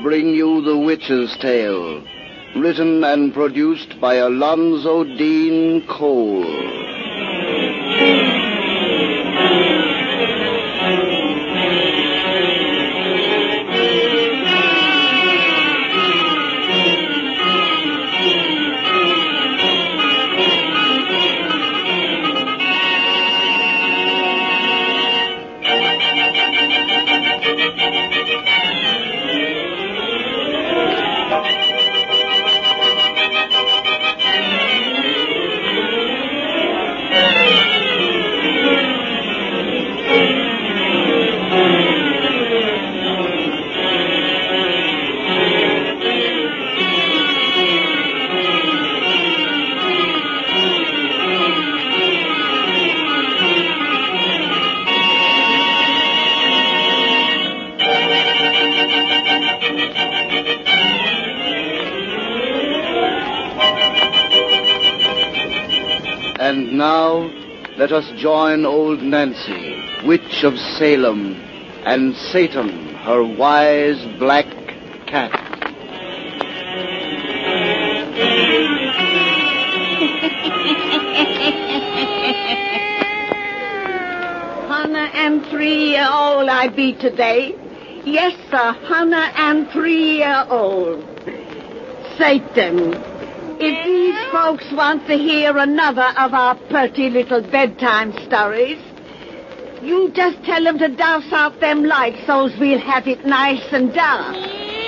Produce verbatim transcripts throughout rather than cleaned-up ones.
bring you The Witch's Tale, written and produced by Alonzo Dean Cole. And now, let us join old Nancy, witch of Salem, and Satan, her wise black cat. Hundred and three year old I be today. Yes, sir, hundred and three year old. Satan. If these folks want to hear another of our pretty little bedtime stories, you just tell them to douse out them lights so's we'll have it nice and dark.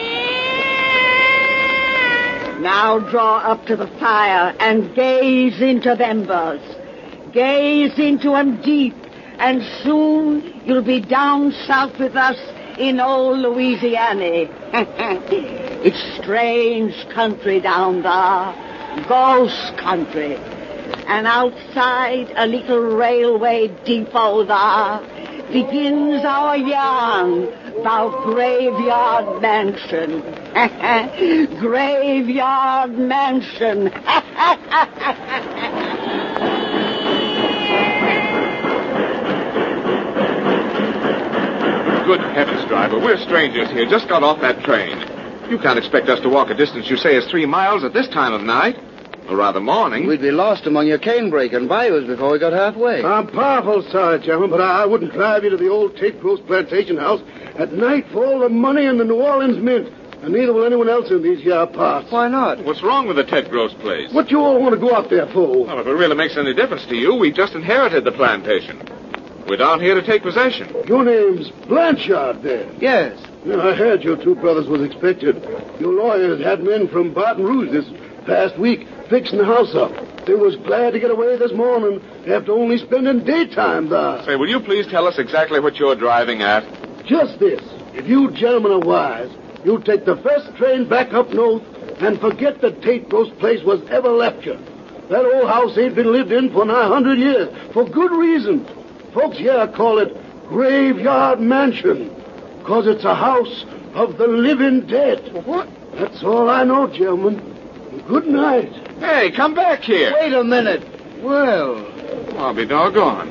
Now draw up to the fire and gaze into them embers. Gaze into 'em deep, and soon you'll be down south with us in old Louisiana. It's strange country down there, ghost country. And outside a little railway depot there begins our yarn about Graveyard Mansion. Graveyard Mansion. Good heavens, driver. We're strangers here. Just got off that train. You can't expect us to walk a distance you say is three miles at this time of night. Or rather morning. We'd be lost among your canebrake and bayous before we got halfway. I'm powerful sorry, gentlemen, but I wouldn't drive you to the old Tate Gross plantation house at night for all the money in the New Orleans Mint. And neither will anyone else in these here parts. Why not? What's wrong with the Ted Gross place? What you all want to go out there for? Well, if it really makes any difference to you, we just inherited the plantation. We're down here to take possession. Your name's Blanchard, then? Yes. Yeah, I heard your two brothers was expected. Your lawyers had men from Baton Rouge this past week fixing the house up. They was glad to get away this morning after only spending daytime there. Say, will you please tell us exactly what you're driving at? Just this. If you gentlemen are wise, you'll take the first train back up north and forget that Tate Gross place was ever left you. That old house ain't been lived in for nigh a hundred years, for good reason. Folks here call it Graveyard Mansion, because it's a house of the living dead. What? That's all I know, gentlemen. Good night. Hey, come back here. Wait a minute. Well... I'll be doggone.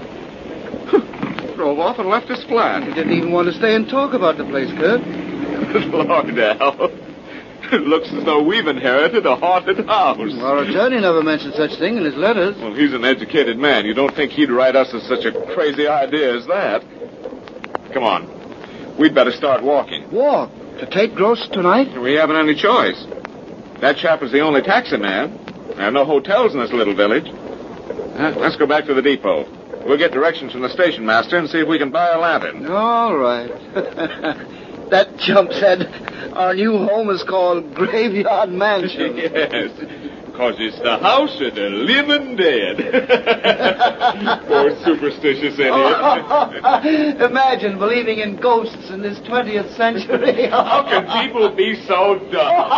Drove off and left us flat. You didn't even want to stay and talk about the place, Kurt. Lord, Al. It looks as though we've inherited a haunted house. Our attorney never mentioned such thing in his letters. Well, he's an educated man. You don't think he'd write us as such a crazy idea as that? Come on. We'd better start walking. Walk? To Tate Gross tonight? We haven't any choice. That chap is the only taxi man. There are no hotels in this little village. Uh, let's go back to the depot. We'll get directions from the station master and see if we can buy a lantern. All right. That chump said our new home is called Graveyard Mansion. Yes, because it's the house of the living dead. Poor superstitious idiot. Imagine believing in ghosts in this twentieth century. How can people be so dumb?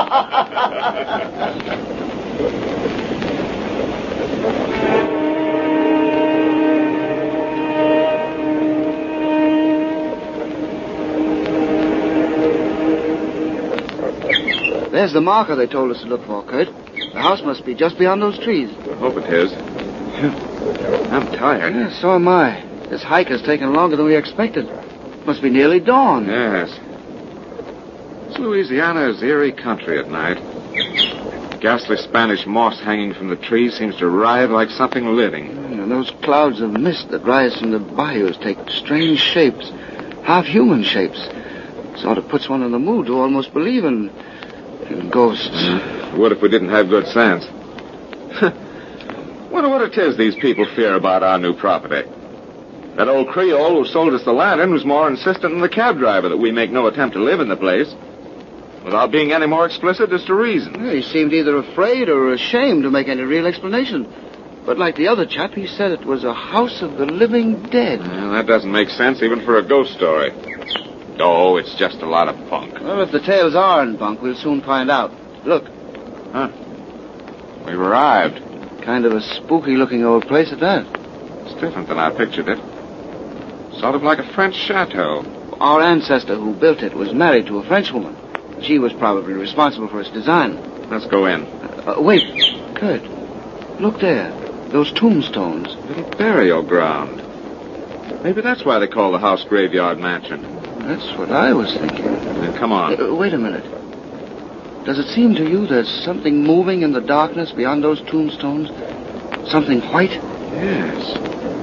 There's the marker they told us to look for, Kurt. The house must be just beyond those trees. I hope it is. I'm tired. Yeah, so am I. This hike has taken longer than we expected. Must be nearly dawn. Yes. West Louisiana is eerie country at night. Ghastly Spanish moss hanging from the trees seems to writhe like something living. And those clouds of mist that rise from the bayous take strange shapes, half-human shapes. Sort of puts one in the mood to almost believe in, in ghosts. Mm. What if we didn't have good sense? Wonder what it is these people fear about our new property. That old Creole who sold us the lantern was more insistent than the cab driver that we make no attempt to live in the place, without being any more explicit as to reason. Well, he seemed either afraid or ashamed to make any real explanation. But like the other chap, he said it was a house of the living dead. Well, that doesn't make sense even for a ghost story. Oh, it's just a lot of bunk. Well, if the tales are in bunk, we'll soon find out. Look. Huh. We've arrived. Kind of a spooky-looking old place at that. It's different than I pictured it. Sort of like a French chateau. Our ancestor who built it was married to a Frenchwoman. She was probably responsible for its design. Let's go in. Uh, uh, wait, Kurt. Look there. Those tombstones. Little burial ground. Maybe that's why they call the house Graveyard Mansion. That's what I was thinking. Then come on. Uh, wait a minute. Does it seem to you there's something moving in the darkness beyond those tombstones? Something white? Yes.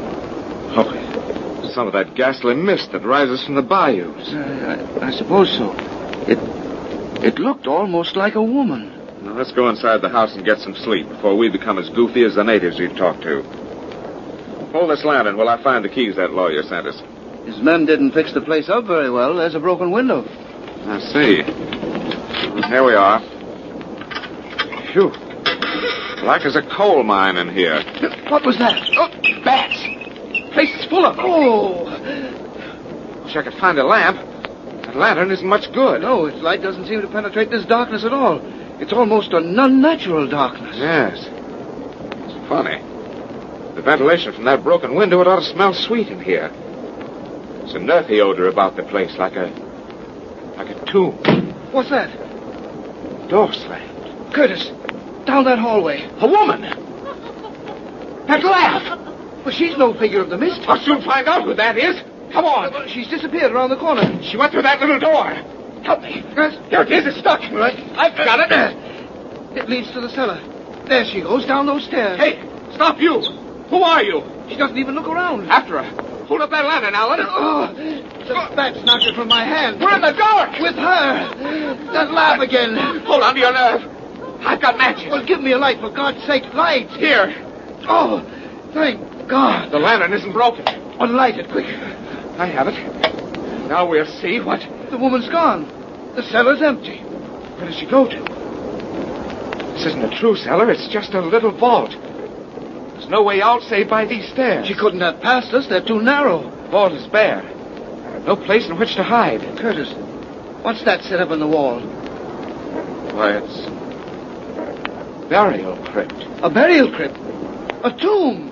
Oh, some of that ghastly mist that rises from the bayous. Uh, I, I suppose so. It, it looked almost like a woman. Now, let's go inside the house and get some sleep before we become as goofy as the natives we've talked to. Hold this lantern while I find the keys that lawyer sent us. His men didn't fix the place up very well. There's a broken window. I see. Here we are. Phew. Like as a coal mine in here. What was that? Oh, bats. Place is full of them. Oh. Wish I could find a lamp. That lantern isn't much good. No, its light doesn't seem to penetrate this darkness at all. It's almost an unnatural darkness. Yes. It's funny. The ventilation from that broken window, it ought to smell sweet in here. There's an earthy odor about the place, like a... like a tomb. What's that? Door slammed. Curtis, down that hallway. A woman! That laugh! Well, she's no figure of the mist. I'll soon find out who that is. Come on. Uh, she's disappeared around the corner. She went through that little door. Help me. Yes. Here it is. It's stuck. Right. I've got it. Uh, it leads to the cellar. There she goes, down those stairs. Hey, stop you. Who are you? She doesn't even look around. After her. Hold up that lantern, Alan. Oh, the bats knocked it from my hand. We're in the dark. With her. That laugh again. Hold on to your nerve. I've got matches. Well, give me a light, for God's sake. Light. Here. Oh, thank God. The lantern isn't broken. Unlight it, quick. I have it. Now we'll see what... The woman's gone. The cellar's empty. Where does she go to? This isn't a true cellar. It's just a little vault. There's no way out save by these stairs. She couldn't have passed us. They're too narrow. Vault is bare. No place in which to hide. Curtis, what's that set up in the wall? Why, it's... burial crypt. A burial crypt? A tomb?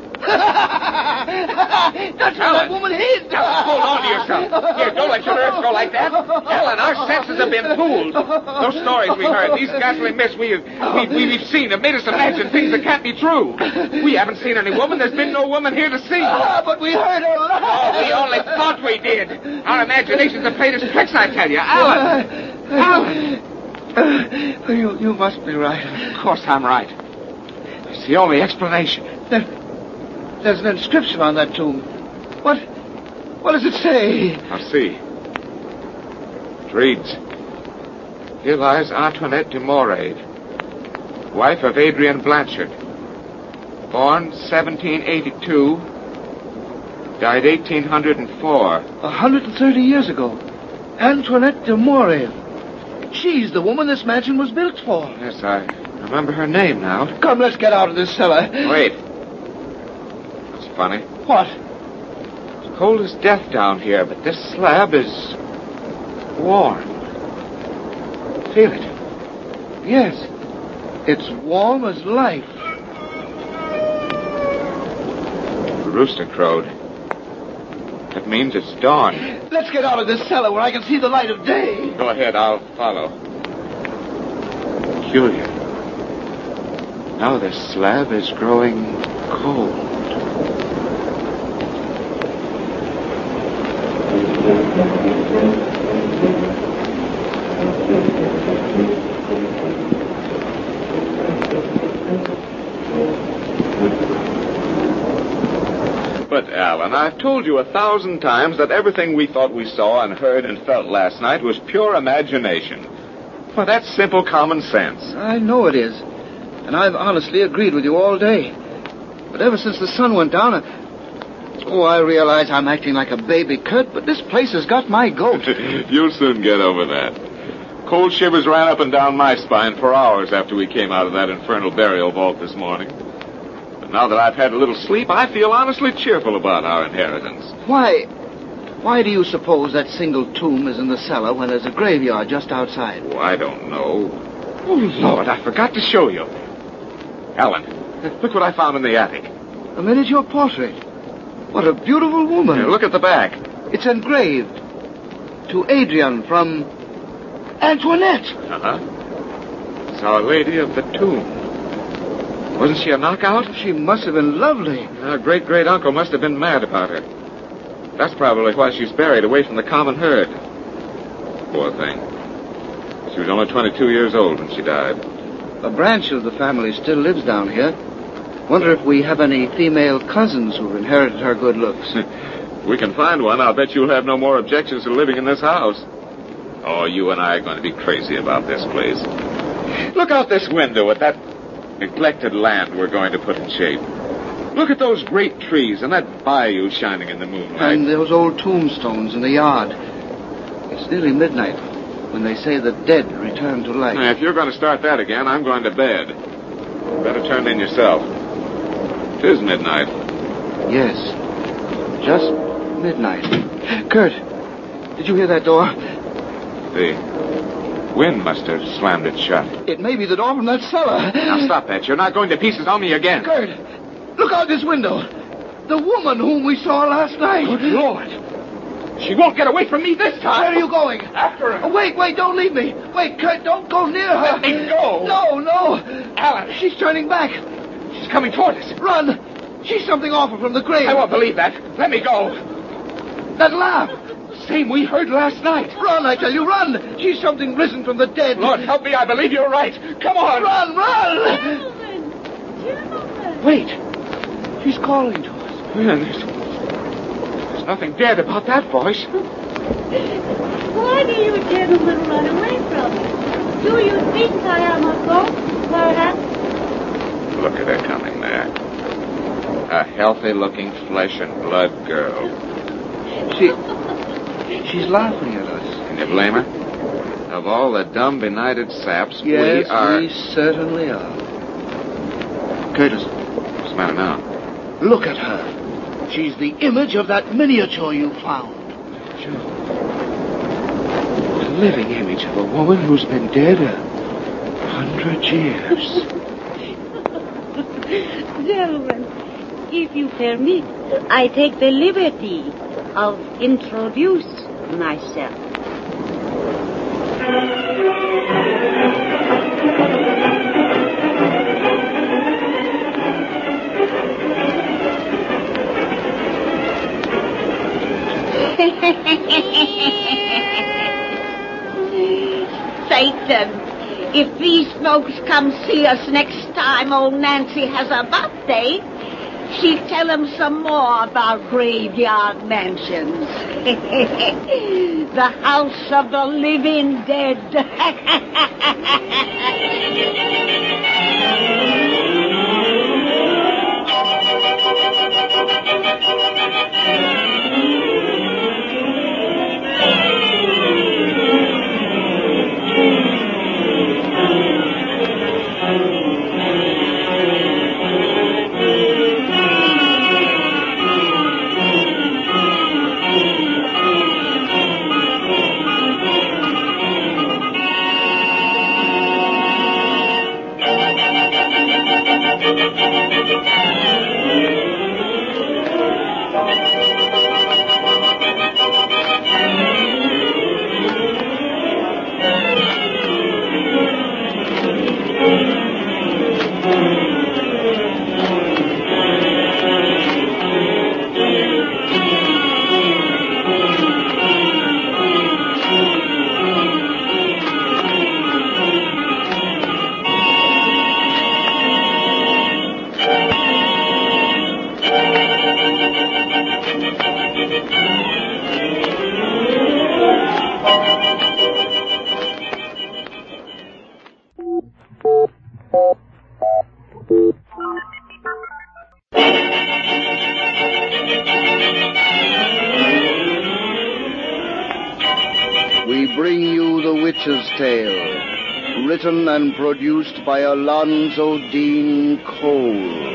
That's where that woman hid. Now, hold on to yourself. Here, don't let your nerves go like that. Ellen, our senses have been fooled. Those stories we heard, these ghastly myths we, we, we, we've seen have made us imagine things that can't be true. We haven't seen any woman. There's been no woman here to see. Ah, but we heard her laugh. Oh, we only thought we did. Our imaginations have played us tricks, I tell you. Alan! Alan! Uh, you, you must be right. Of course I'm right. It's the only explanation. There, there's an inscription on that tomb. What, what does it say? I'll see. It reads, "Here lies Antoinette de Morade, wife of Adrian Blanchard, born seventeen eighty-two, died eighteen oh four. A hundred and thirty years ago. Antoinette de Morade. She's the woman this mansion was built for. Yes, I remember her name now. Come, let's get out of this cellar. Wait. That's funny. What? It's cold as death down here, but this slab is warm. Feel it. Yes. It's warm as life. The rooster crowed. That means it's dawn. Let's get out of this cellar where I can see the light of day. Go ahead, I'll follow. Peculiar. Now this slab is growing cold. But, Alan, I've told you a thousand times that everything we thought we saw and heard and felt last night was pure imagination. Well, that's simple common sense. I know it is. And I've honestly agreed with you all day. But ever since the sun went down, I... Oh, I realize I'm acting like a baby, Kurt, but this place has got my goat. You'll soon get over that. Cold shivers ran up and down my spine for hours after we came out of that infernal burial vault this morning. But now that I've had a little sleep, I feel honestly cheerful about our inheritance. Why... Why do you suppose that single tomb is in the cellar when there's a graveyard just outside? Oh, I don't know. Oh, Lord, I forgot to show you. Alan, look what I found in the attic. A miniature portrait. What a beautiful woman. Here, look at the back. It's engraved. To Adrian from Antoinette. Uh-huh. It's Our Lady of the Tomb. Wasn't she a knockout? She must have been lovely. Our great-great-uncle must have been mad about her. That's probably why she's buried away from the common herd. Poor thing. She was only twenty-two years old when she died. A branch of the family still lives down here. Wonder if we have any female cousins who've inherited her good looks. If we can find one, I'll bet you'll have no more objections to living in this house. Oh, you and I are going to be crazy about this place. Look out this window at that neglected land we're going to put in shape. Look at those great trees and that bayou shining in the moonlight. And those old tombstones in the yard. It's nearly midnight when they say the dead return to life. Now, if you're going to start that again, I'm going to bed. Better turn in yourself. It is midnight. Yes. Just midnight. Kurt, did you hear that door? The wind must have slammed it shut. It may be the door from that cellar. Now, stop that. You're not going to pieces on me again. Kurt, look out this window. The woman whom we saw last night. Good Lord. She won't get away from me this time. Where are you going? After her. Oh, wait, wait, don't leave me. Wait, Kurt, don't go near her. Let me go. No, no. Alan. She's turning back. She's coming toward us. Run. She's something awful from the grave. I won't believe that. Let me go. That laugh. Same we heard last night. Run, I tell you, run. She's something risen from the dead. Lord, help me. I believe you're right. Come on. Run, run. Gentlemen. Gentlemen. Wait. She's calling to us. Man, there's, there's nothing dead about that voice. Why do you gentlemen run away from me? Do you think I am a ghost, perhaps? Look at her coming there. A healthy-looking flesh and blood girl. She... She's laughing at us. Can you blame her? Of all the dumb, benighted saps, Yes, we are... we certainly are. Curtis, What's the matter now? look at her. She's the image of that miniature you found. Joe. The living image of a woman who's been dead a hundred years. Gentlemen, if you permit, I take the liberty of introduce myself. Satan, if these folks come see us next time old Nancy has a birthday, she'll tell them some more about graveyard mansions. The house of the living dead. Witch's Tale, written and produced by Alonzo Dean Cole.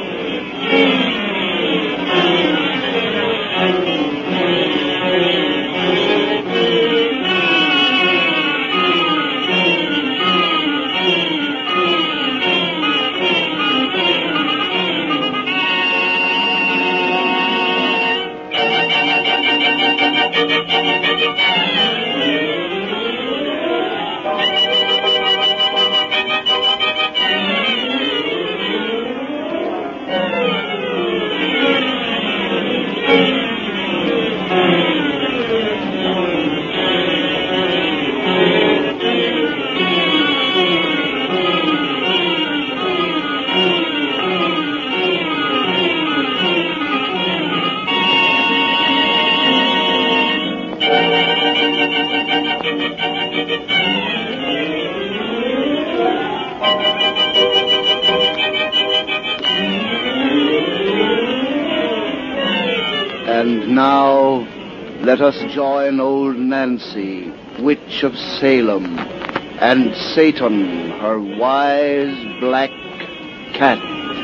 And now, let us join old Nancy, witch of Salem, and Satan, her wise black cat.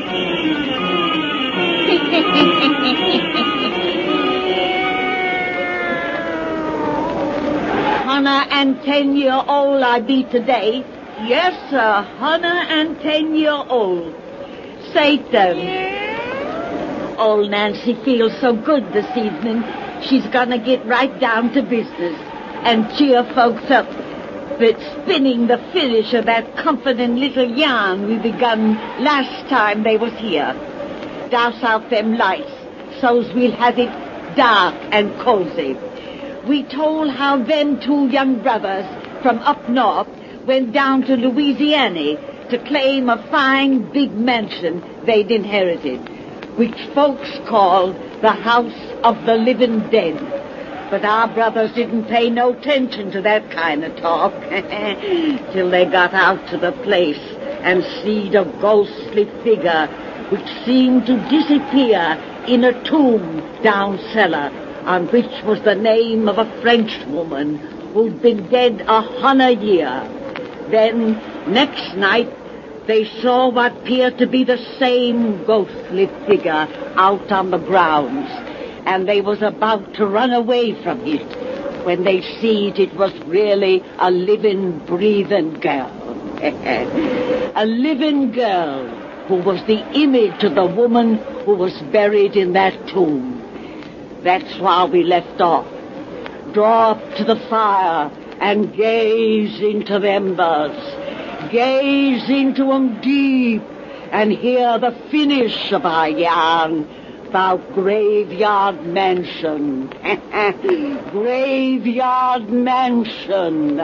Hunna and ten year old I be today. Yes, sir, hunna and ten year old. Satan. Old Nancy feels so good this evening. She's gonna get right down to business and cheer folks up. But spinning the finish of that comforting little yarn we begun last time they was here. Douse out them lights, so's we'll have it dark and cozy. We told how them two young brothers from up north went down to Louisiana to claim a fine big mansion they'd inherited, which folks call the House of the Living Dead. But our brothers didn't pay no attention to that kind of talk till they got out to the place and seed a ghostly figure which seemed to disappear in a tomb down cellar, on which was the name of a French woman who'd been dead a hundred year. Then, next night, they saw what appeared to be the same ghostly figure out on the grounds, and they was about to run away from it when they seed it was really a living, breathing girl. A living girl who was the image of the woman who was buried in that tomb. That's why we left off. Draw up to the fire and gaze into the embers. Gaze into 'em deep and hear the finish of our yarn about Graveyard Mansion. Graveyard Mansion.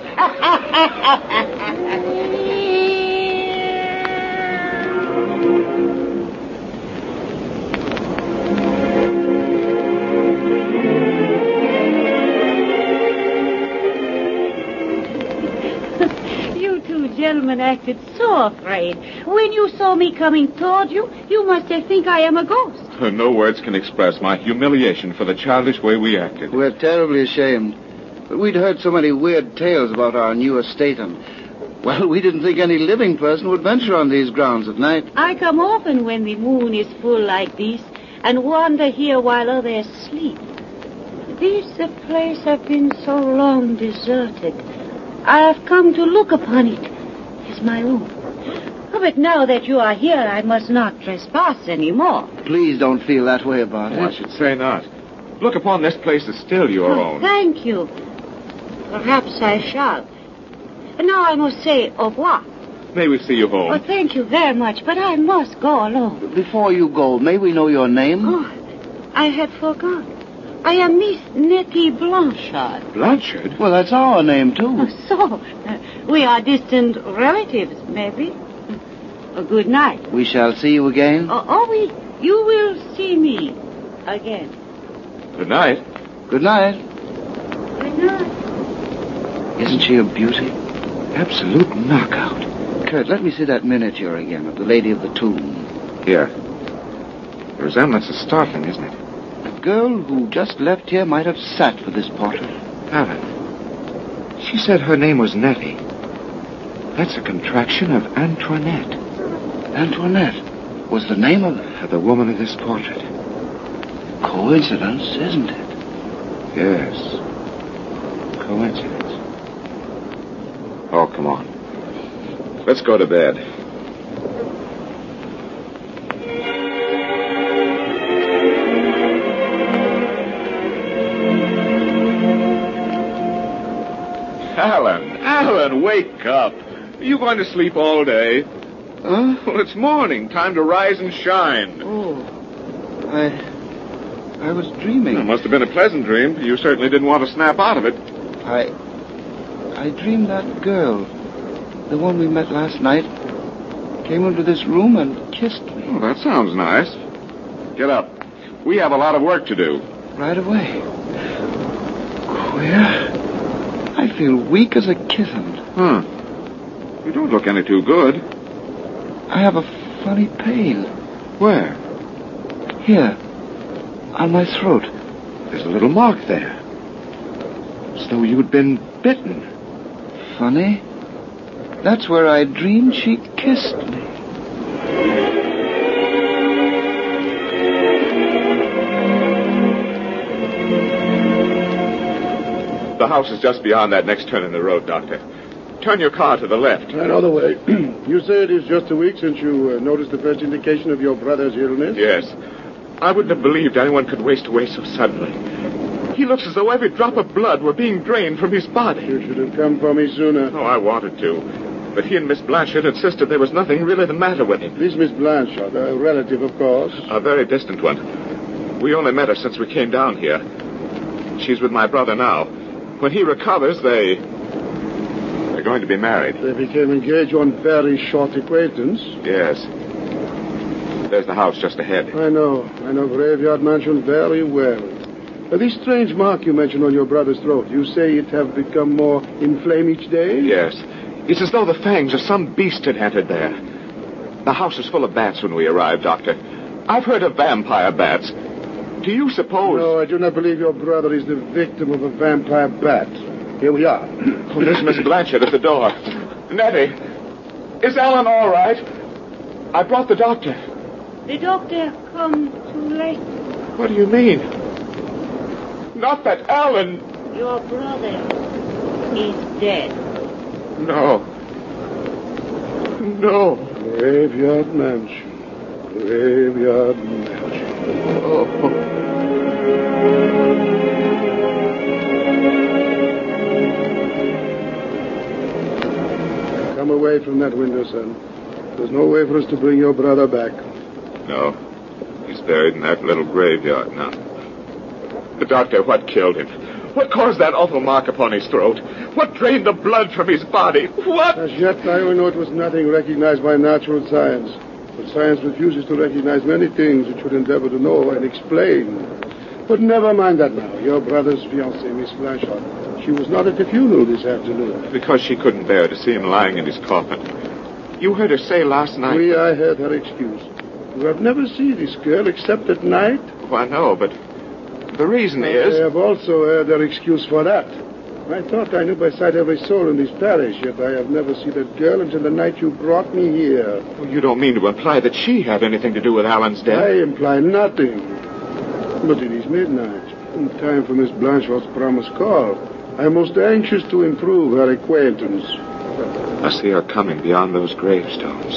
Gentlemen acted so afraid. When you saw me coming toward you, you must have think I am a ghost. No words can express my humiliation for the childish way we acted. We're terribly ashamed. But we'd heard so many weird tales about our new estate, and, well, we didn't think any living person would venture on these grounds at night. I come often when the moon is full like this and wander here while others sleep. This the place have been so long deserted. I have come to look upon it as my own. Oh, but now that you are here, I must not trespass any more. Please don't feel that way about Oh, it. I should say not. Look upon this place as still your Oh, own. thank you. Perhaps I shall. And now I must say au revoir. May we see you home? Oh, thank you very much, but I must go alone. Before you go, may we know your name? Oh, I had forgot. I am Miss Nettie Blanchard. Blanchard? Well, that's our name, too. Oh, so, uh, we are distant relatives, maybe. A good night. We shall see you again? Oh, oh, we, you will see me again. Good night. Good night. Good night. Isn't she a beauty? Absolute knockout. Kurt, let me see that miniature again of the Lady of the Tomb. Here. The resemblance is startling, isn't it? The girl who just left here might have sat for this portrait. Helen. She said her name was Nettie. That's a contraction of Antoinette. Antoinette was the name of Uh, the woman of this portrait. coincidence, isn't it? Yes. Coincidence. Oh, come on. Let's go to bed. Alan, Alan, wake up. Are you going to sleep all day? Huh? Well, it's morning. Time to rise and shine. Oh, I... I was dreaming. It must have been a pleasant dream. You certainly didn't want to snap out of it. I... I dreamed that girl, the one we met last night, came into this room and kissed me. Oh, that sounds nice. Get up. We have a lot of work to do. Right away. Queer. I feel weak as a kitten. Huh. You don't look any too good. I have a funny pain. Where? Here. On my throat. There's a little mark there. As though you'd been bitten. Funny. That's where I dreamed she kissed me. The house is just beyond that next turn in the road, Doctor. Turn your car to the left. Another way. You say it is just a week since you uh, noticed the first indication of your brother's illness? Yes. I wouldn't have believed anyone could waste away so suddenly. He looks as though every drop of blood were being drained from his body. You should have come for me sooner. Oh, I wanted to. But he and Miss Blanchard insisted there was nothing really the matter with him. This Miss Blanchard, a relative, of course. A very distant one. We only met her since we came down here. She's with my brother now. When he recovers, they... They're going to be married. They became engaged on very short acquaintance. Yes. There's the house just ahead. I know. I know Graveyard Mansion very well. Uh, this strange mark you mentioned on your brother's throat, you say it have become more inflamed each day? Yes. It's as though the fangs of some beast had entered there. The house was full of bats when we arrived, Doctor. I've heard of vampire bats. Do you suppose... No, I do not believe your brother is the victim of a vampire bat. Here we are. Oh, there's Miss Blanchard at the door. Nettie, is Alan all right? I brought the doctor. The doctor come too late. What do you mean? Not that Alan... Your brother is dead. No. No. Graveyard Mansion. Graveyard Mansion. Oh. Come away from that window, son. There's no way for us to bring your brother back. No. He's buried in that little graveyard now. The doctor, what killed him? What caused that awful mark upon his throat? What drained the blood from his body? What? As yet, I only know it was nothing recognized by natural science. But science refuses to recognize many things it should endeavor to know and explain. But never mind that now. Your brother's fiancée, Miss Blanchard, she was not at the funeral this afternoon. Because she couldn't bear to see him lying in his coffin. You heard her say last night... Oui, I heard her excuse. You have never seen this girl except at night? Oh, I know, but the reason is... I have also heard her excuse for that. I thought I knew by sight every soul in this parish, yet I have never seen that girl until the night you brought me here. Well, you don't mean to imply that she had anything to do with Alan's death? I imply nothing. But it is midnight, in time for Miss Blanchard's promised call. I am most anxious to improve her acquaintance. I see her coming beyond those gravestones.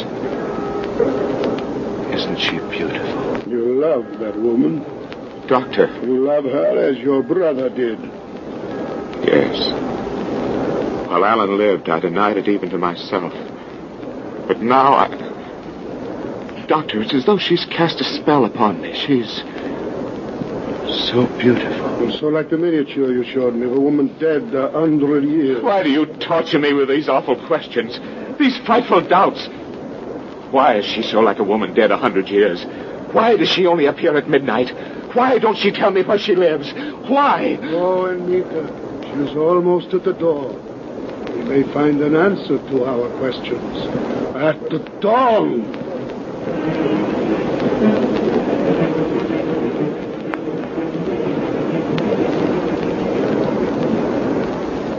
Isn't she beautiful? You love that woman. Doctor. You love her as your brother did. Yes. While Alan lived, I denied it even to myself. But now I... Doctor, it's as though she's cast a spell upon me. She's so beautiful. And so like the miniature you showed me of a woman dead a hundred years. Why do you torture me with these awful questions? These frightful doubts? Why is she so like a woman dead a hundred years? Why does she only appear at midnight? Why don't she tell me where she lives? Why? Go and meet her. She's almost at the door. We may find an answer to our questions at the dawn.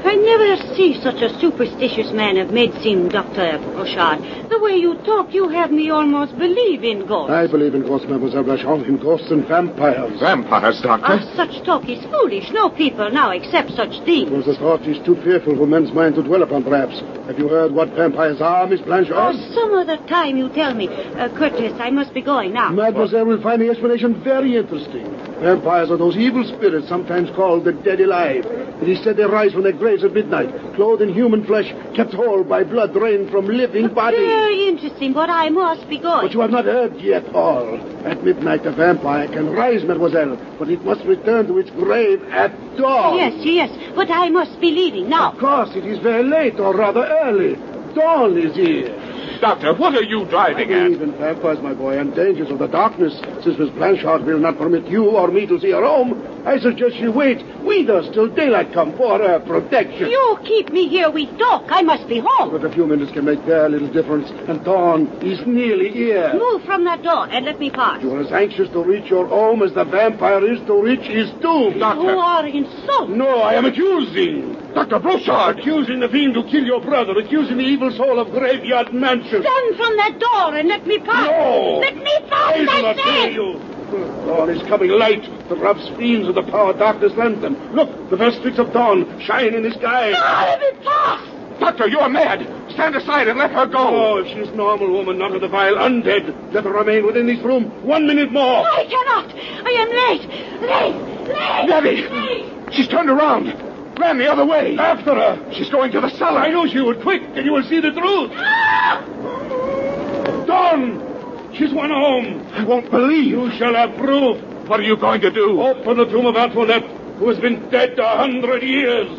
I never see such a superstitious man of medicine, Doctor Brochard. The way you talk, you have me almost believe in ghosts. I believe in ghosts, Mademoiselle Blanchard, in ghosts and vampires. Vampires, Doctor? Ah, such talk is foolish. No people now accept such things. It was a thought is too fearful for men's mind to dwell upon, perhaps. Have you heard what vampires are, Miss Blanchard? Oh, some other time you tell me. Uh, Curtis, I must be going now. Mademoiselle will find the explanation very interesting. Vampires are those evil spirits sometimes called the dead alive. It is said they rise from their graves at midnight, clothed in human flesh, kept whole by blood drained from living bodies. Very interesting, but I must be going. But you have not heard yet all. At midnight, a vampire can rise, mademoiselle, but it must return to its grave at dawn. Yes, yes, but I must be leaving now. Of course, it is very late, or rather early. Dawn is here. Doctor, what are you driving I at? believe in vampires, my boy, and dangers of the darkness. Since Miss Blanchard will not permit you or me to see her home, I suggest you wait with us till daylight come for her protection. You keep me here with talk. I must be home. But a few minutes can make very little difference, and dawn is nearly here. Move from that door and let me pass. You are as anxious to reach your home as the vampire is to reach his tomb. Doctor. You are insulting. No, I am accusing. Doctor Brochard! Accusing the fiend to kill your brother, accusing the evil soul of Graveyard Mansion. Stand from that door and let me pass. No! Let me pass, I do I not said. hear you. Dawn is coming light. The rough fiends of the power of darkness lend them. Look, the first streaks of dawn shine in the sky. No, let me pass. Doctor, you're mad! Stand aside and let her go! Oh, if she's normal woman, not a vile undead, let her remain within this room one minute more. I cannot. I am late. Late. Late. Nebby! Late. She's turned around! Ran the other way! After her. She's going to the cellar! I knew she would. Quick, and you will see the truth. Dawn! She's won home. I won't believe! You shall have proof. What are you going to do? Open the tomb of Antoinette, who has been dead a hundred years.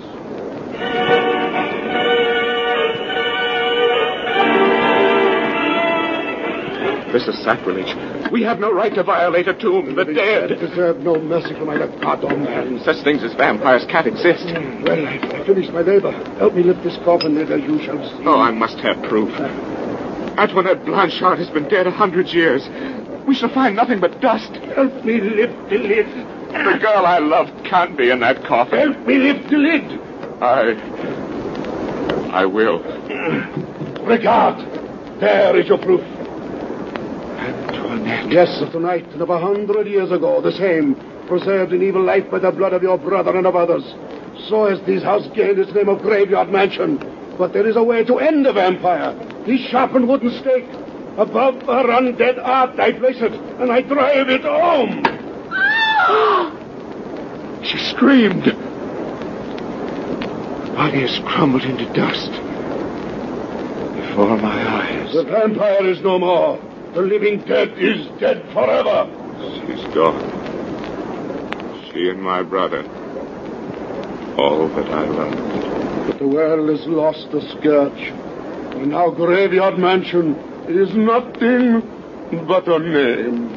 This is sacrilege. We have no right to violate a tomb. The dead. Deserve no mercy from either god or man. Such things as vampires can't exist. Well, I finished my labor. Help me lift this coffin, later you shall see. Oh, I must have proof. Antoinette Blanchard has been dead a hundred years. We shall find nothing but dust. Help me lift the lid. The girl I love can't be in that coffin. Help me lift the lid. I... I will. Regard. There is your proof. Antoinette. Yes, of tonight and of a hundred years ago, the same, preserved in evil life by the blood of your brother and of others. So has this house gained its name of Graveyard Mansion. But there is a way to end the vampire. This sharpened wooden stake. Above her undead art I place it, and I drive it home. She screamed. The body has crumbled into dust before my eyes. The vampire is no more. The living dead is dead forever. She's gone. She and my brother. All that I loved. But the world has lost the scourge. And now Graveyard Mansion is nothing but a name.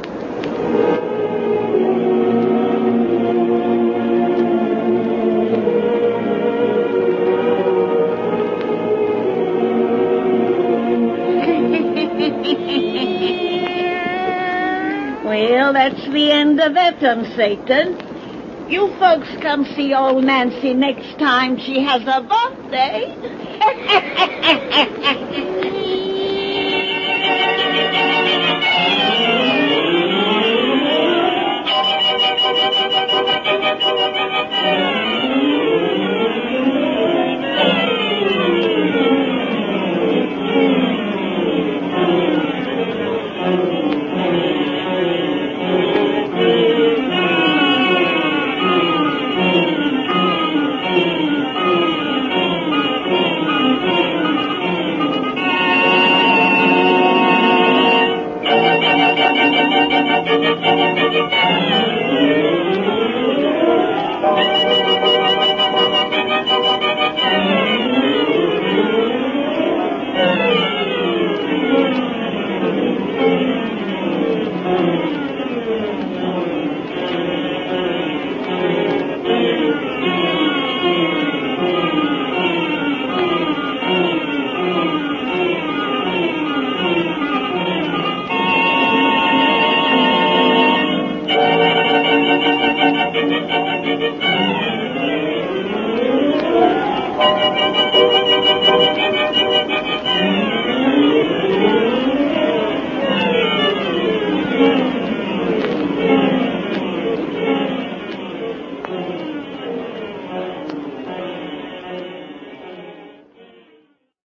Well, that's the end of that one, Satan. You folks come see old Nancy next time she has a birthday.